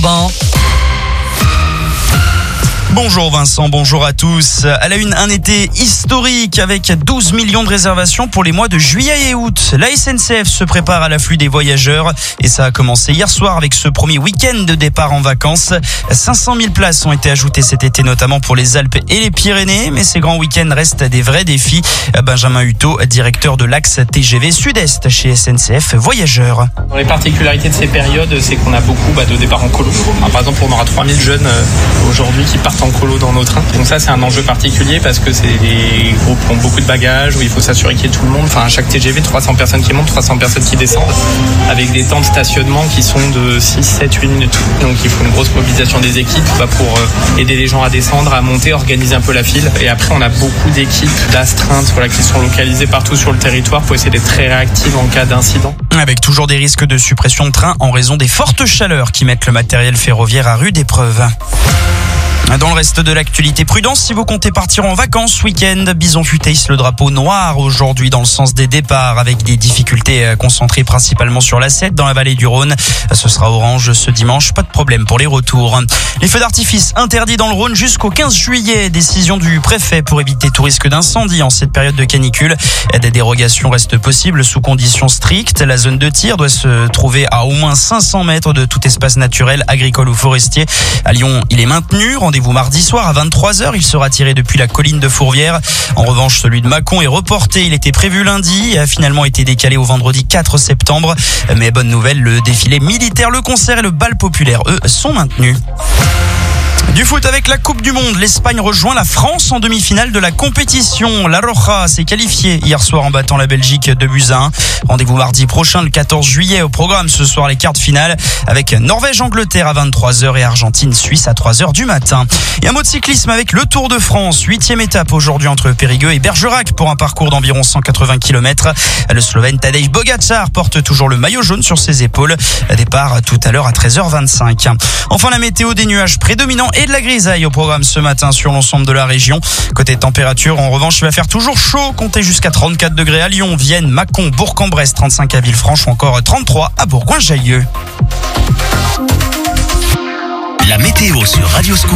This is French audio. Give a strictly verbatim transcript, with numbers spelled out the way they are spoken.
Robin. Bonjour Vincent, bonjour à tous. À la une, un été historique avec douze millions de réservations pour les mois de juillet et août. La S N C F se prépare à l'afflux des voyageurs et ça a commencé hier soir avec ce premier week-end de départ en vacances. cinq cent mille places ont été ajoutées cet été, notamment pour les Alpes et les Pyrénées, mais ces grands week-ends restent des vrais défis. Benjamin Hutto, directeur de l'axe T G V Sud-Est chez S N C F Voyageurs. Les particularités de ces périodes, c'est qu'on a beaucoup bah, de départs en colo. Alors, par exemple, on aura trois mille jeunes euh, aujourd'hui qui partent en colo dans nos trains. Donc ça, c'est un enjeu particulier parce que c'est des groupes qui ont beaucoup de bagages, où il faut s'assurer qu'il y ait tout le monde. Enfin, à chaque T G V, trois cents personnes qui montent, trois cents personnes qui descendent, avec des temps de stationnement qui sont de six, sept, huit minutes. Donc il faut une grosse mobilisation des équipes bah, pour euh, aider les gens à descendre, à monter, organiser un peu la file. Et après, on a beaucoup d'équipes d'astreintes voilà, qui sont localisées partout sur le territoire pour essayer d'être très réactives en cas d'incident. Avec toujours des risques de suppression de trains en raison des fortes chaleurs qui mettent le matériel ferroviaire à rude épreuve. Dans le reste de l'actualité, prudence si vous comptez partir en vacances week-end. Bison Futé hisse le drapeau noir aujourd'hui dans le sens des départs avec des difficultés concentrées principalement sur l'A sept dans la vallée du Rhône. Ce sera orange ce dimanche, pas de problème pour les retours. Les feux d'artifice interdits dans le Rhône jusqu'au quinze juillet. Décision du préfet pour éviter tout risque d'incendie en cette période de canicule. Des dérogations restent possibles sous conditions strictes. La zone de tir doit se trouver à au moins cinq cents mètres de tout espace naturel, agricole ou forestier. À Lyon, il est maintenu. Rendez-vous mardi soir à vingt-trois heures. Il sera tiré depuis la colline de Fourvière. En revanche, celui de Mâcon est reporté. Il était prévu lundi et a finalement été décalé au vendredi quatre septembre. Mais bonne nouvelle, le défilé militaire, le concert et le bal populaire, eux, sont maintenus. Du foot avec la Coupe du Monde, l'Espagne rejoint la France en demi-finale de la compétition. La Roja s'est qualifiée hier soir en battant la Belgique deux buts à un. Rendez-vous mardi prochain, le quatorze juillet. Au programme ce soir, les quarts de finale avec Norvège-Angleterre à vingt-trois heures et Argentine-Suisse à trois heures du matin. Et un mot de cyclisme avec le Tour de France. Huitième étape aujourd'hui entre Périgueux et Bergerac pour un parcours d'environ cent quatre-vingts kilomètres. Le Slovène Tadej Pogačar porte toujours le maillot jaune sur ses épaules. Départ tout à l'heure à treize heures vingt-cinq. Enfin, la météo, des nuages prédominants et de la grisaille au programme ce matin sur l'ensemble de la région. Côté température, en revanche, il va faire toujours chaud. Comptez jusqu'à trente-quatre degrés à Lyon, Vienne, Mâcon, Bourg-en-Bresse, trente-cinq à Villefranche ou encore trente-trois à Bourgoin-Jallieu. La météo sur Radio Scoop.